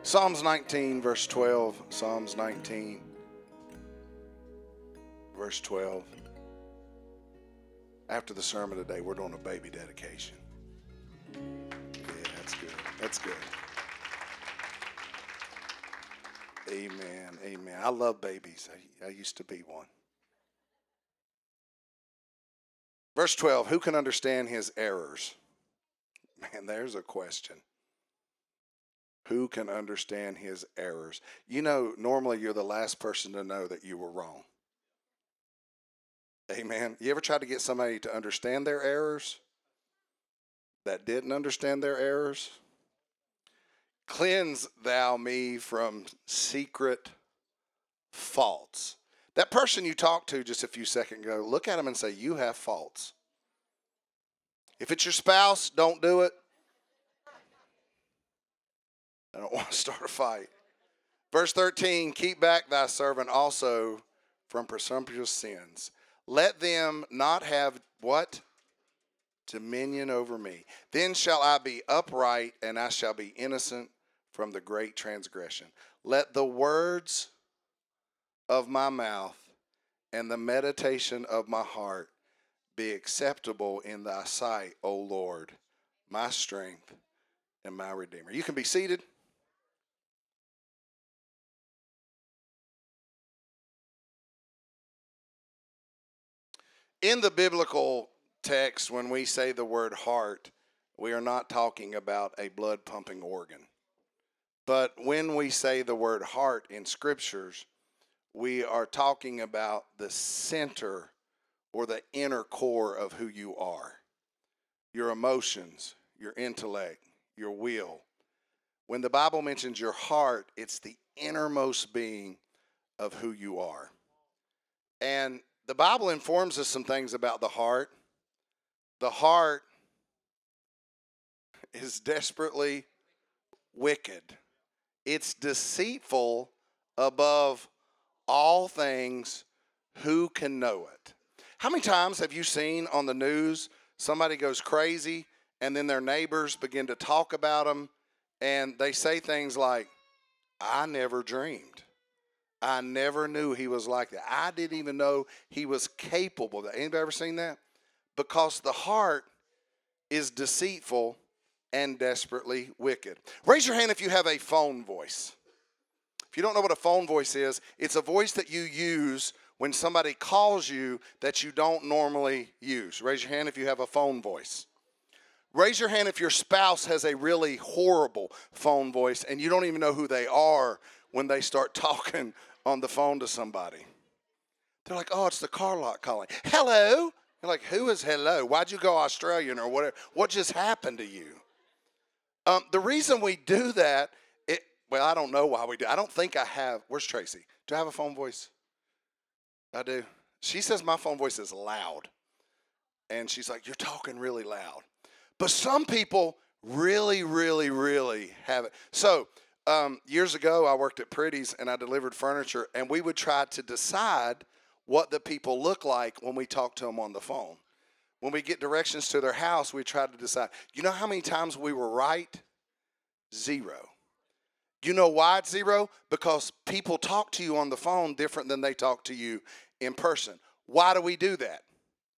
Psalms 19, verse 12. Psalms 19, verse 12. After the sermon today, we're doing a baby dedication. Yeah, that's good. That's good. Amen. Amen. I love babies. I used to be one. Verse 12, who can understand his errors? Man, there's a question. Who can understand his errors? You know, normally you're the last person to know that you were wrong. Amen. You ever tried to get somebody to understand their errors that didn't understand their errors? Cleanse thou me from secret faults. That person you talked to just a few seconds ago, look at them and say, you have faults. If it's your spouse, don't do it. I don't want to start a fight. Verse 13, keep back thy servant also from presumptuous sins. Let them not have what? Dominion over me. Then shall I be upright, and I shall be innocent from the great transgression. Let the words of my mouth and the meditation of my heart be acceptable in thy sight, O Lord, my strength and my Redeemer. You can be seated. In the biblical text, when we say the word heart, we are not talking about a blood pumping organ. But when we say the word heart in scriptures, we are talking about the center or the inner core of who you are. Your emotions, your intellect, your will. When the Bible mentions your heart, it's the innermost being of who you are. And the Bible informs us some things about the heart. The heart is desperately wicked. It's deceitful above all things. Who can know it? How many times have you seen on the news somebody goes crazy and then their neighbors begin to talk about them and they say things like, I never dreamed. I never knew he was like that. I didn't even know he was capable of that. Anybody ever seen that? Because the heart is deceitful and desperately wicked. Raise your hand if you have a phone voice. If you don't know what a phone voice is, it's a voice that you use when somebody calls you that you don't normally use. Raise your hand if you have a phone voice. Raise your hand if your spouse has a really horrible phone voice and you don't even know who they are when they start talking on the phone to somebody. They're like, oh, it's the car lot calling. Hello. You're like, who is hello? Why'd you go Australian or whatever? What just happened to you? The reason we do that, I don't know why we do. I don't think I have. Where's Tracy? Do I have a phone voice? I do. She says my phone voice is loud. And she's like, you're talking really loud. But some people really, really, really have it. So years ago, I worked at Pretty's and I delivered furniture. And we would try to decide what the people look like when we talk to them on the phone. When we get directions to their house, we try to decide. You know how many times we were right? 0. You know why it's 0? Because people talk to you on the phone different than they talk to you in person. Why do we do that?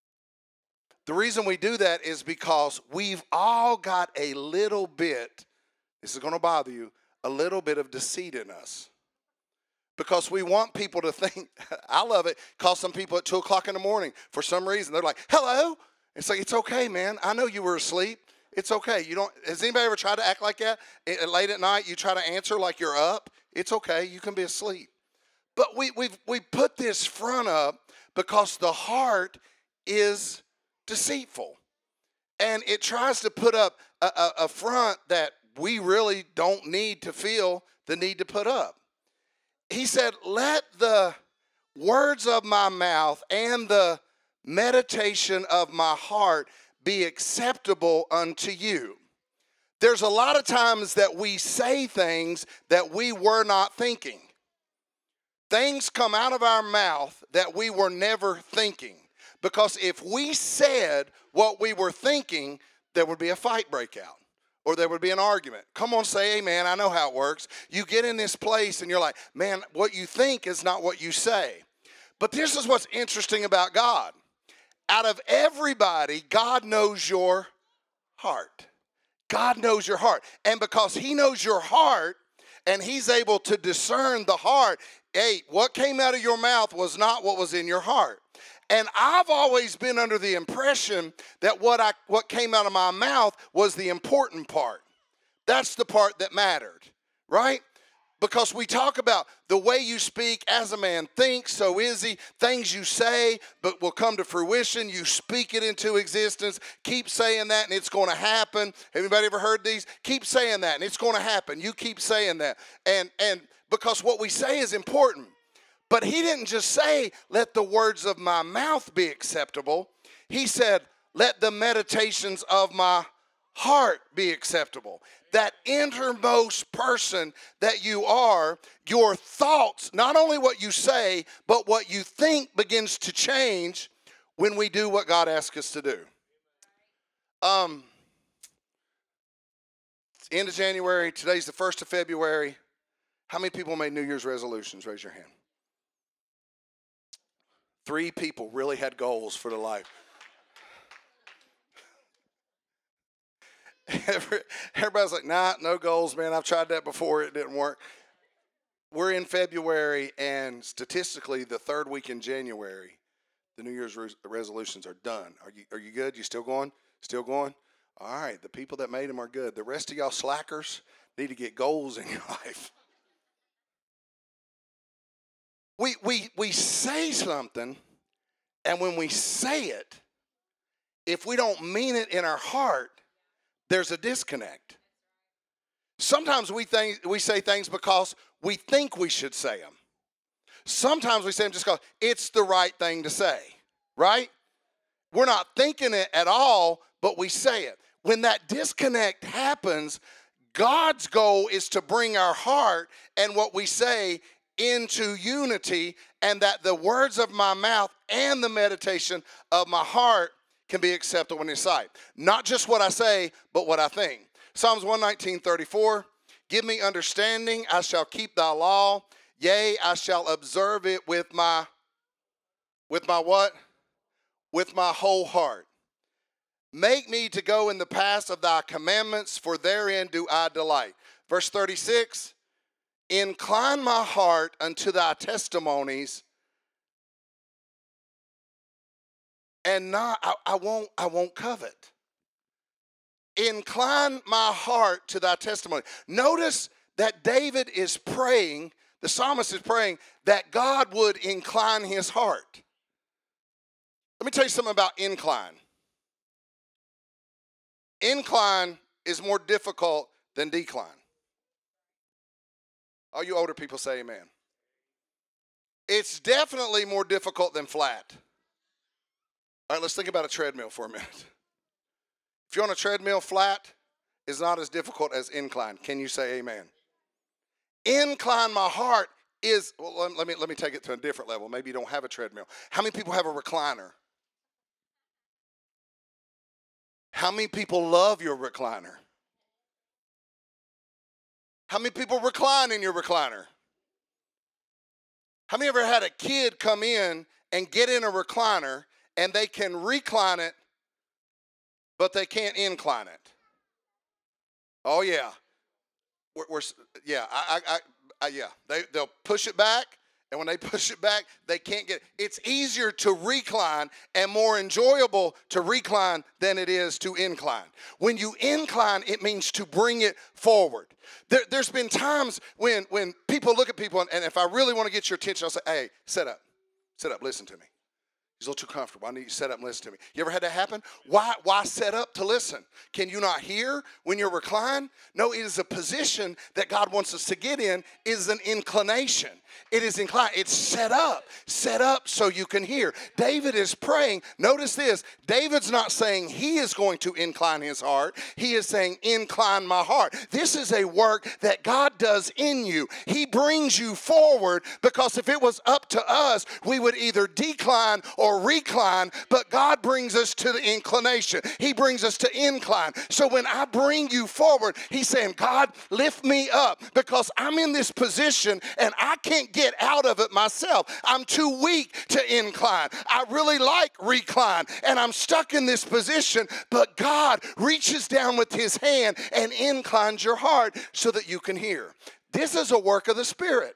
The reason we do that is because we've all got a little bit, this is going to bother you, a little bit of deceit in us. Because we want people to think, I love it, call some people at 2 o'clock in the morning. For some reason, they're like, hello. It's like, it's okay, man. I know you were asleep. It's okay. Has anybody ever tried to act like that? Late at night, you try to answer like you're up. It's okay. You can be asleep. But we put this front up because the heart is deceitful. And it tries to put up a front that we really don't need to feel the need to put up. He said, let the words of my mouth and the meditation of my heart be acceptable unto you. There's a lot of times that we say things that we were not thinking. Things come out of our mouth that we were never thinking. Because if we said what we were thinking, there would be a fight break out. or there would be an argument. Come on, say amen. I know how it works. You get in this place and you're like, man, what you think is not what you say. But this is what's interesting about God. Out of everybody, God knows your heart. God knows your heart. And because he knows your heart and he's able to discern the heart, hey, what came out of your mouth was not what was in your heart. And I've always been under the impression that what came out of my mouth was the important part. That's the part that mattered, right? Because we talk about the way you speak, as a man thinks, so is he. Things you say, but will come to fruition. You speak it into existence. Keep saying that, and it's going to happen. Anybody ever heard these? Keep saying that, and it's going to happen. You keep saying that. And because what we say is important. But he didn't just say, let the words of my mouth be acceptable. He said, let the meditations of my heart be acceptable. That innermost person that you are, your thoughts, not only what you say, but what you think begins to change when we do what God asks us to do. It's end of January. Today's the 1st of February. How many people made New Year's resolutions? Raise your hand. 3 people really had goals for their life. Everybody's like, nah, no goals, man. I've tried that before. It didn't work. We're in February, and statistically, the 3rd week in January, the New Year's resolutions are done. Are you good? You still going? Still going? All right. The people that made them are good. The rest of y'all slackers need to get goals in your life. We say something, and when we say it, if we don't mean it in our heart, there's a disconnect. Sometimes we say things because we think we should say them. Sometimes we say them just because it's the right thing to say, right? We're not thinking it at all, but we say it. When that disconnect happens, God's goal is to bring our heart and what we say into unity, and that the words of my mouth and the meditation of my heart can be acceptable in his sight. Not just what I say, but what I think. Psalms 119:34. Give me understanding, I shall keep thy law. Yea, I shall observe it with my what? With my whole heart. Make me to go in the paths of thy commandments, for therein do I delight. Verse 36. Incline my heart unto thy testimonies, and not I won't covet. Incline my heart to thy testimony. Notice that David is praying, the psalmist is praying that God would incline his heart. Let me tell you something about incline. Incline is more difficult than decline. All you older people say amen. It's definitely more difficult than flat. All right, let's think about a treadmill for a minute. If you're on a treadmill, flat is not as difficult as incline. Can you say amen? Incline my heart is, well, let me take it to a different level. Maybe you don't have a treadmill. How many people have a recliner? How many people love your recliner? How many people recline in your recliner? How many ever had a kid come in and get in a recliner and they can recline it, but they can't incline it? Oh yeah, They'll push it back, and when they push it back, they can't get it. It's easier to recline and more enjoyable to recline than it is to incline. When you incline, it means to bring it forward. There's been times when people look at people, and if I really want to get your attention, I'll say, hey, sit up, listen to me. He's a little too comfortable. I need you to sit up and listen to me. You ever had that happen? Why sit up to listen? Can you not hear when you're reclined? No, it is a position that God wants us to get in. It is an inclination. It is inclined. It's set up so you can hear. David is praying. Notice this. David's not saying he is going to incline his heart. He is saying, incline my heart. This is a work that God does in you. He brings you forward, because if it was up to us, we would either decline or recline, but God brings us to the inclination. He brings us to incline. So when I bring you forward, he's saying, God, lift me up, because I'm in this position and I can't get out of it myself. I'm too weak to incline. I really like recline, and I'm stuck in this position, but God reaches down with his hand and inclines your heart so that you can hear. This is a work of the Spirit.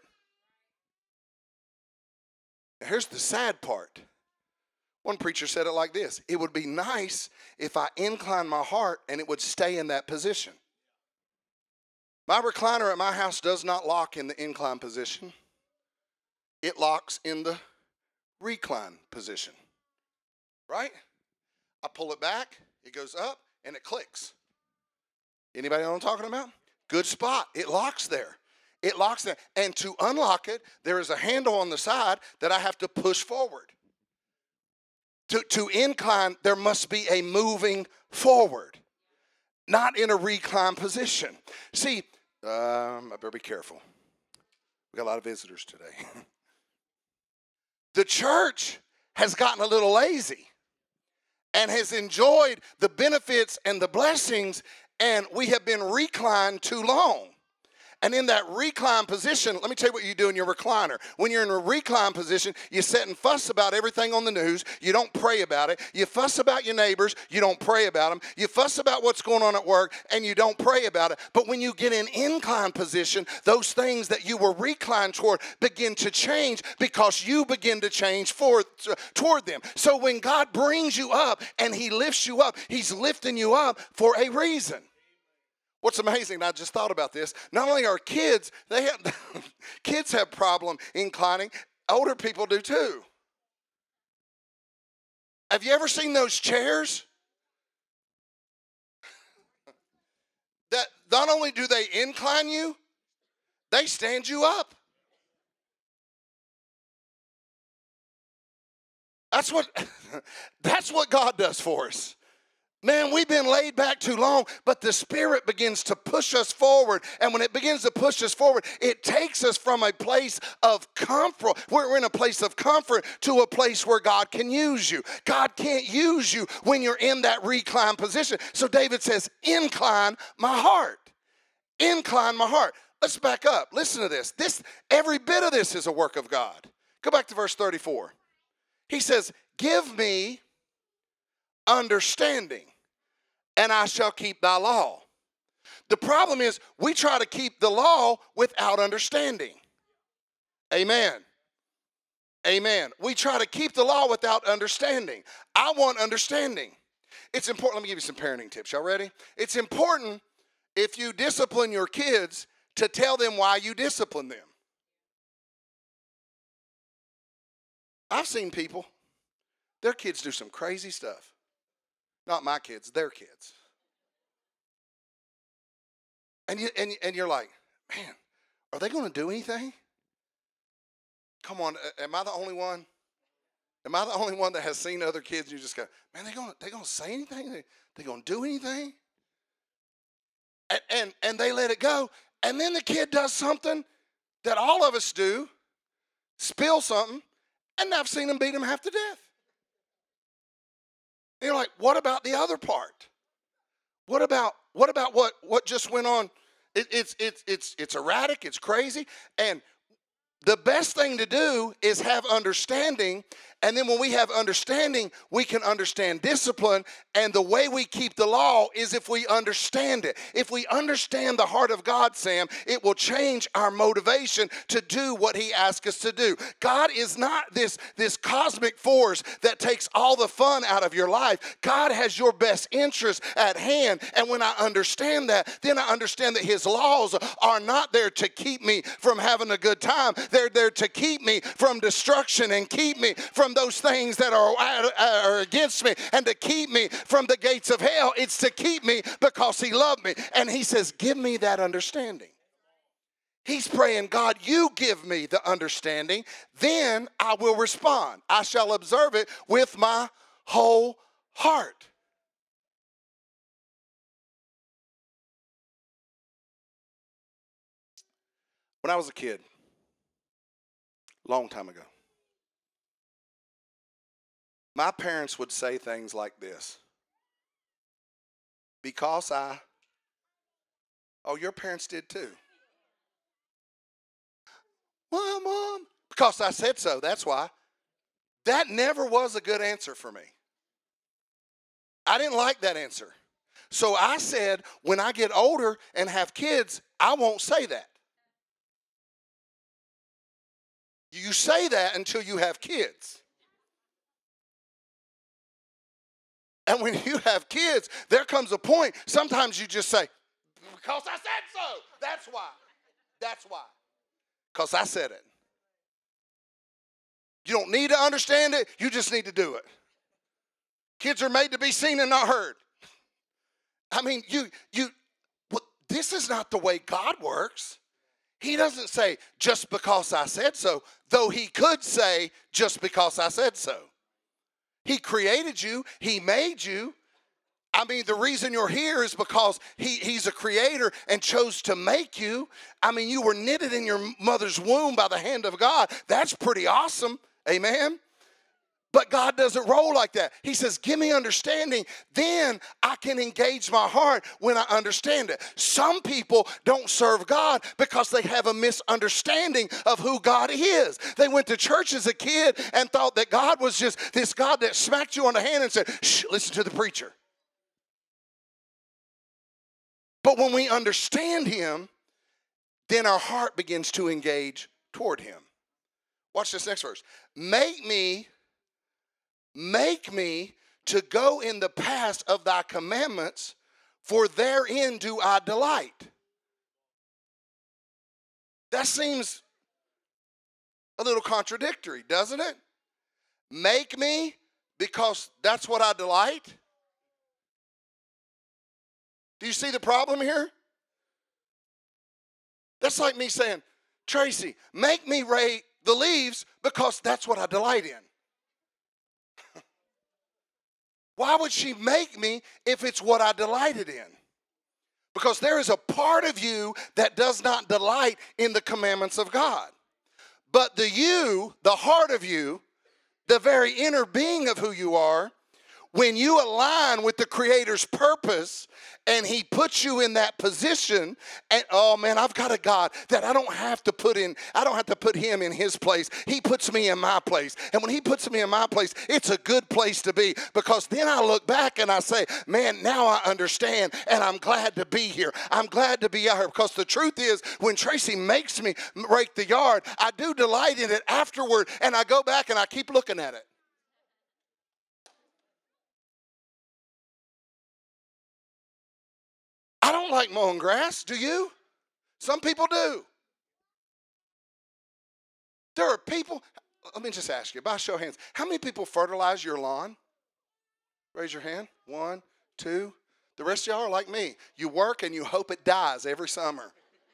Here's the sad part. One preacher said it like this: it would be nice if I inclined my heart and it would stay in that position. My recliner at my house does not lock in the incline position. It locks in the recline position. Right? I pull it back, it goes up, and it clicks. Anybody know what I'm talking about? Good spot. It locks there. It locks there. And to unlock it, there is a handle on the side that I have to push forward. To incline, there must be a moving forward, not in a recline position. See, I better be careful. We got a lot of visitors today. The church has gotten a little lazy and has enjoyed the benefits and the blessings, and we have been reclined too long. And in that recline position, let me tell you what you do in your recliner. When you're in a recline position, you sit and fuss about everything on the news. You don't pray about it. You fuss about your neighbors. You don't pray about them. You fuss about what's going on at work, and you don't pray about it. But when you get in incline position, those things that you were reclined toward begin to change, because you begin to change toward them. So when God brings you up and he lifts you up, he's lifting you up for a reason. What's amazing, and I just thought about this, not only are kids, kids have problem inclining, older people do too. Have you ever seen those chairs? That not only do they incline you, they stand you up. That's what God does for us. Man, we've been laid back too long, but the Spirit begins to push us forward. And when it begins to push us forward, it takes us from a place of comfort. We're in a place of comfort to a place where God can use you. God can't use you when you're in that recline position. So David says, incline my heart. Incline my heart. Let's back up. Listen to this. Every bit of this is a work of God. Go back to verse 34. He says, give me understanding, and I shall keep thy law. The problem is we try to keep the law without understanding. Amen. Amen. We try to keep the law without understanding. I want understanding. It's important. Let me give you some parenting tips. Y'all ready? It's important, if you discipline your kids, to tell them why you discipline them. I've seen people, their kids do some crazy stuff. Not my kids, their kids. And you're like, man, are they going to do anything? Come on, am I the only one? Am I the only one that has seen other kids and you just go, man, they going to say anything? They going to do anything? And they let it go. And then the kid does something that all of us do, spill something, and I've seen them beat him half to death. And you're like, what about the other part? What about what just went on? It's erratic, it's crazy. And the best thing to do is have understanding. And then when we have understanding, we can understand discipline. And the way we keep the law is if we understand it. If we understand the heart of God, Sam, it will change our motivation to do what he asks us to do. God is not this cosmic force that takes all the fun out of your life. God has your best interest at hand. And when I understand that, then I understand that his laws are not there to keep me from having a good time. They're there to keep me from destruction and keep me from those things that are against me, and to keep me from the gates of hell. It's to keep me because he loved me. And he says, give me that understanding. He's praying, God, you give me the understanding, then I will respond. I shall observe it with my whole heart. When I was a kid, long time ago, my parents would say things like this. Oh, your parents did too. Well, Mom, because I said so, that's why. That never was a good answer for me. I didn't like that answer. So I said, when I get older and have kids, I won't say that. You say that until you have kids. And when you have kids, there comes a point, sometimes you just say, because I said so. That's why. That's why. Because I said it. You don't need to understand it. You just need to do it. Kids are made to be seen and not heard. I mean, this is not the way God works. He doesn't say, just because I said so, though he could say, just because I said so. He created you. He made you. I mean, the reason you're here is because he's a creator and chose to make you. I mean, you were knitted in your mother's womb by the hand of God. That's pretty awesome. Amen. But God doesn't roll like that. He says, give me understanding. Then I can engage my heart when I understand it. Some people don't serve God because they have a misunderstanding of who God is. They went to church as a kid and thought that God was just this God that smacked you on the hand and said, shh, listen to the preacher. But when we understand him, then our heart begins to engage toward him. Watch this next verse. Make me to go in the paths of thy commandments, for therein do I delight. That seems a little contradictory, doesn't it? Make me because that's what I delight. Do you see the problem here? That's like me saying, Tracy, make me rake the leaves because that's what I delight in. Why would she make me if it's what I delighted in? Because there is a part of you that does not delight in the commandments of God. But the heart of you, the very inner being of who you are, when you align with the Creator's purpose and he puts you in that position, and oh man, I've got a God that I don't have to put him in his place. He puts me in my place. And when he puts me in my place, it's a good place to be, because then I look back and I say, man, now I understand and I'm glad to be here. I'm glad to be out here, because the truth is, when Tracy makes me rake the yard, I do delight in it afterward, and I go back and I keep looking at it. I don't like mowing grass, do you? Some people do. There are people, let me just ask you, by show of hands, how many people fertilize your lawn? Raise your hand. 1, 2. The rest of y'all are like me. You work and you hope it dies every summer.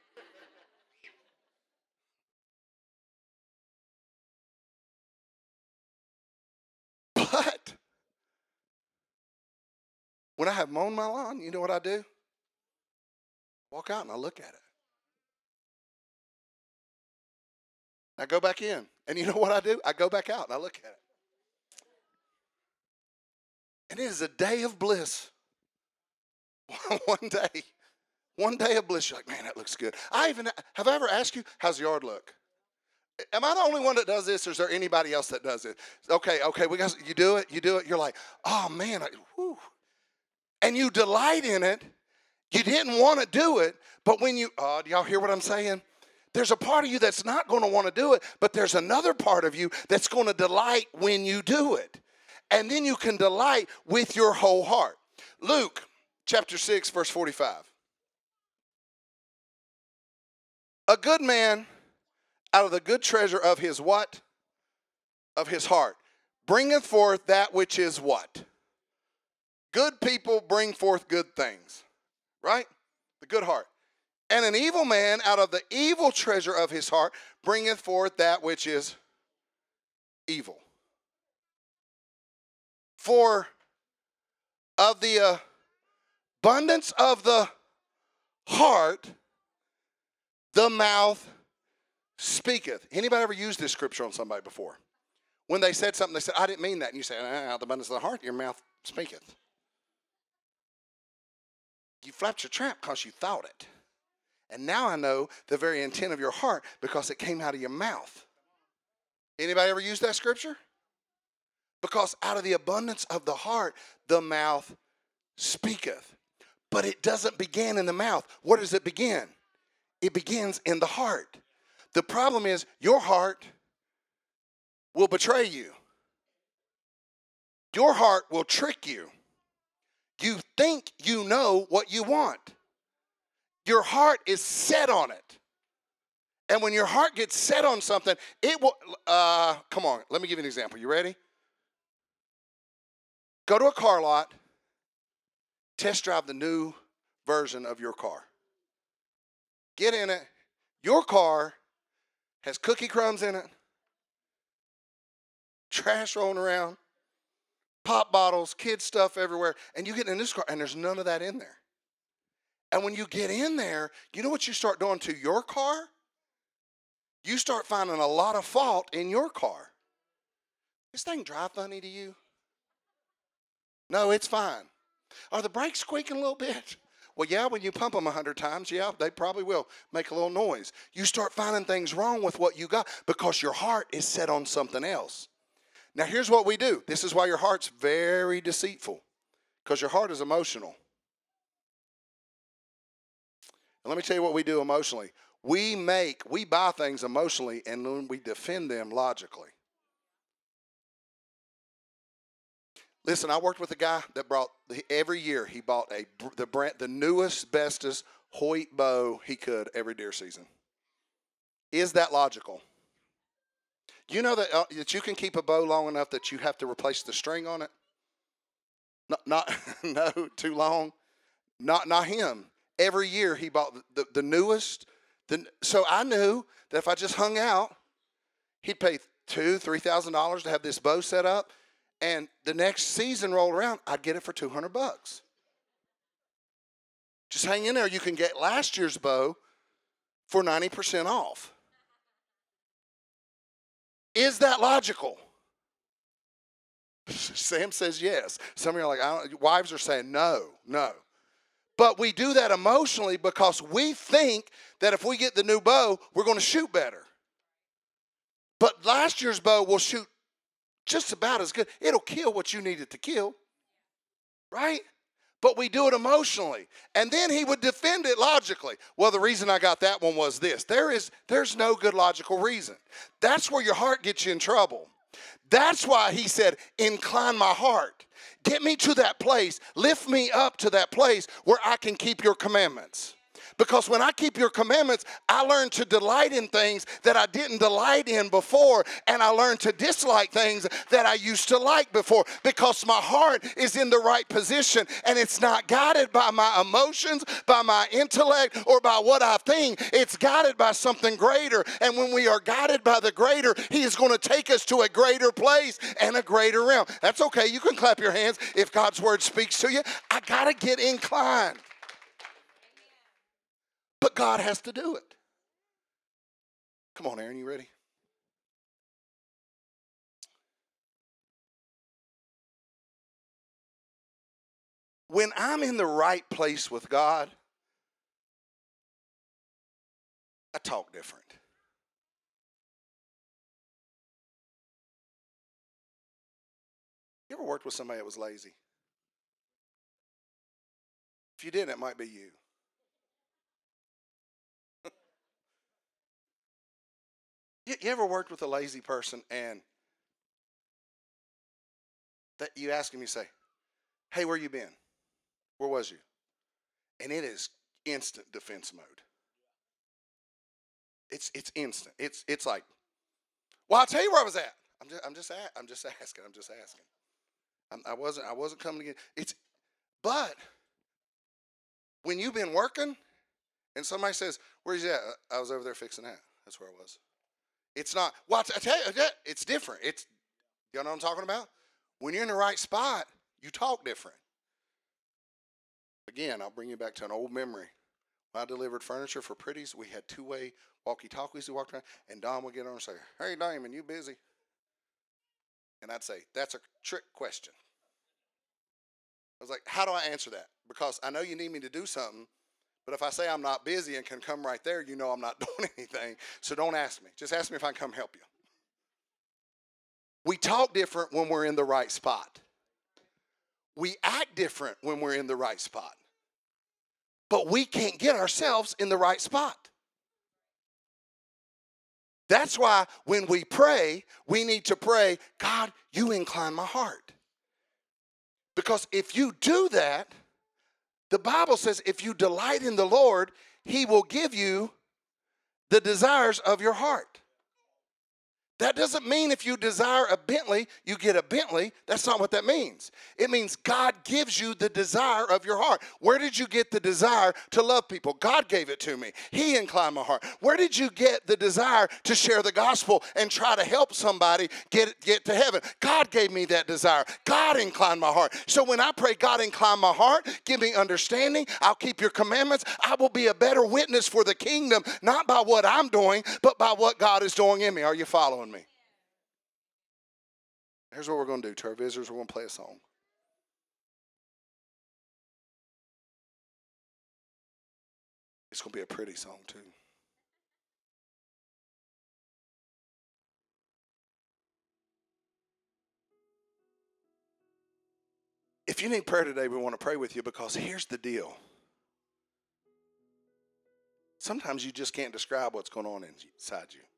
But when I have mown my lawn, you know what I do? Walk out and I look at it. I go back in. And you know what I do? I go back out and I look at it. And it is a day of bliss. One day of bliss. You're like, man, that looks good. Have I ever asked you, how's the yard look? Am I the only one that does this, or is there anybody else that does it? Okay, you do it. You're like, oh man, whew. And you delight in it. You didn't want to do it, but when do y'all hear what I'm saying? There's a part of you that's not going to want to do it, but there's another part of you that's going to delight when you do it. And then you can delight with your whole heart. Luke chapter 6, verse 45. A good man out of the good treasure of his what? Of his heart. Bringeth forth that which is what? Good people bring forth good things. Right? The good heart. And an evil man out of the evil treasure of his heart bringeth forth that which is evil. For of the abundance of the heart, the mouth speaketh. Anybody ever used this scripture on somebody before? When they said something, they said, I didn't mean that. And you say, out of the abundance of the heart, your mouth speaketh. You flapped your trap because you thought it. And now I know the very intent of your heart because it came out of your mouth. Anybody ever used that scripture? Because out of the abundance of the heart, the mouth speaketh. But it doesn't begin in the mouth. Where does it begin? It begins in the heart. The problem is your heart will betray you. Your heart will trick you. You think you know what you want. Your heart is set on it. And when your heart gets set on something, it will, come on, let me give you an example. You ready? Go to a car lot, test drive the new version of your car. Get in it. Your car has cookie crumbs in it, trash rolling around, pop bottles, kid stuff everywhere, and you get in this car and there's none of that in there. And when you get in there, you know what you start doing to your car? You start finding a lot of fault in your car. This thing drive funny to you? No, it's fine. Are the brakes squeaking a little bit? Well, yeah, when you pump them 100 times, yeah, they probably will make a little noise. You start finding things wrong with what you got because your heart is set on something else. Now, here's what we do. This is why your heart's very deceitful, because your heart is emotional. And let me tell you what we do emotionally. We buy things emotionally, and then we defend them logically. Listen, I worked with a guy that every year he bought the newest, bestest Hoyt bow he could every deer season. Is that logical? You know that you can keep a bow long enough that you have to replace the string on it? Not no, too long. Not him. Every year he bought the newest. So I knew that if I just hung out, he'd pay $2,000-$3,000 to have this bow set up, and the next season rolled around, I'd get it for $200. Just hang in there. You can get last year's bow for 90% off. Is that logical? Sam says yes. Some of you are like, wives are saying no. But we do that emotionally because we think that if we get the new bow, we're going to shoot better. But last year's bow will shoot just about as good. It'll kill what you need it to kill, right? But we do it emotionally. And then he would defend it logically. Well, the reason I got that one was this. There's no good logical reason. That's where your heart gets you in trouble. That's why he said, incline my heart. Get me to that place. Lift me up to that place where I can keep your commandments. Because when I keep your commandments, I learn to delight in things that I didn't delight in before. And I learn to dislike things that I used to like before. Because my heart is in the right position. And it's not guided by my emotions, by my intellect, or by what I think. It's guided by something greater. And when we are guided by the greater, he is going to take us to a greater place and a greater realm. That's okay. You can clap your hands if God's word speaks to you. I got to get inclined. But God has to do it. Come on, Aaron, you ready? When I'm in the right place with God, I talk different. You ever worked with somebody that was lazy? If you didn't, it might be you. You ever worked with a lazy person and that you ask him, you say, hey, where you been? Where was you? And it is instant defense mode. It's instant. It's like, well, I'll tell you where I was at. I'm just asking. I wasn't coming to get but when you've been working And somebody says, where's he at? I was over there fixing that. That's where I was. It's not, well, I tell you, it's different. You know what I'm talking about? When you're in the right spot, you talk different. Again, I'll bring you back to an old memory. When I delivered furniture for Pretty's, we had two-way walkie-talkies we walked around, and Don would get on and say, hey, Damon, you busy? And I'd say, that's a trick question. I was like, how do I answer that? Because I know you need me to do something, but if I say I'm not busy and can come right there, you know I'm not doing anything. So don't ask me. Just ask me if I can come help you. We talk different when we're in the right spot. We act different when we're in the right spot. But we can't get ourselves in the right spot. That's why when we pray, we need to pray, God, you incline my heart. Because if you do that, the Bible says if you delight in the Lord, he will give you the desires of your heart. That doesn't mean if you desire a Bentley, you get a Bentley. That's not what that means. It means God gives you the desire of your heart. Where did you get the desire to love people? God gave it to me. He inclined my heart. Where did you get the desire to share the gospel and try to help somebody get to heaven? God gave me that desire. God inclined my heart. So when I pray, God incline my heart, give me understanding, I'll keep your commandments, I will be a better witness for the kingdom, not by what I'm doing, but by what God is doing in me. Are you following me? Here's what we're going to do to our visitors. We're going to play a song. It's going to be a pretty song, too. If you need prayer today, we want to pray with you because here's the deal. Sometimes you just can't describe what's going on inside you.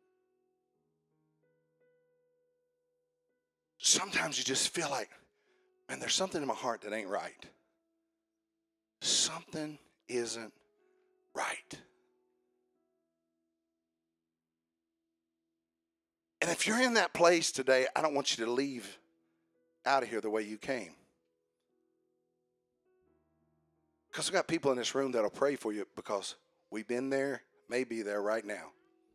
Sometimes you just feel like, man, there's something in my heart that ain't right. Something isn't right. And if you're in that place today, I don't want you to leave out of here the way you came. Because we've got people in this room that'll pray for you because we've been there, may be there right now.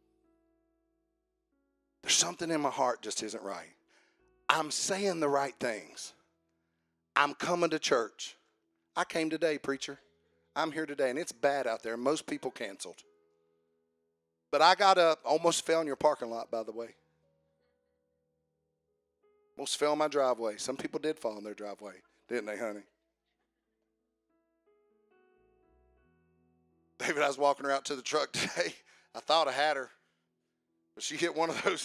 There's something in my heart just isn't right. I'm saying the right things. I'm coming to church. I came today, preacher. I'm here today, and it's bad out there. Most people canceled. But I got up, almost fell in your parking lot, by the way. Almost fell in my driveway. Some people did fall in their driveway, didn't they, honey? David, I was walking her out to the truck today. I thought I had her, but she hit one of those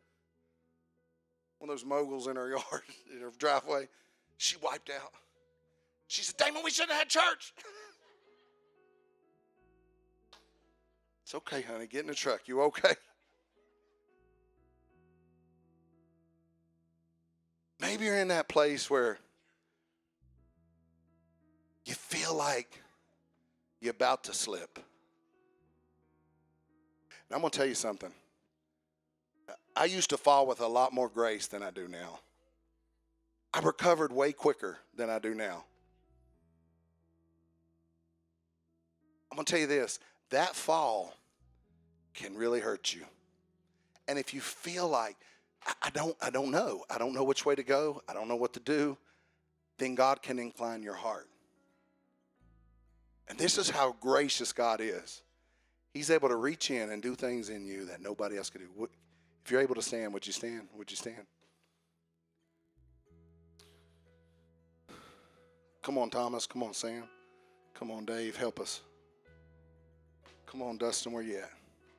moguls in her yard, in her driveway. She wiped out. She said, Damon, we shouldn't have had church. It's okay, honey. Get in the truck. You okay? Maybe you're in that place where you feel like you're about to slip. And I'm going to tell you something. I used to fall with a lot more grace than I do now. I recovered way quicker than I do now. I'm going to tell you this. That fall can really hurt you. And if you feel like, I don't know. I don't know which way to go. I don't know what to do. Then God can incline your heart. And this is how gracious God is. He's able to reach in and do things in you that nobody else can do. If you're able to stand, would you stand? Would you stand? Come on, Thomas. Come on, Sam. Come on, Dave. Help us. Come on, Dustin. Where you at?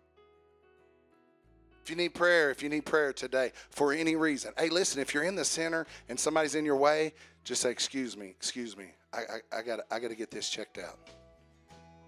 If you need prayer today for any reason. Hey, listen, if you're in the center and somebody's in your way, just say, excuse me. I got to get this checked out.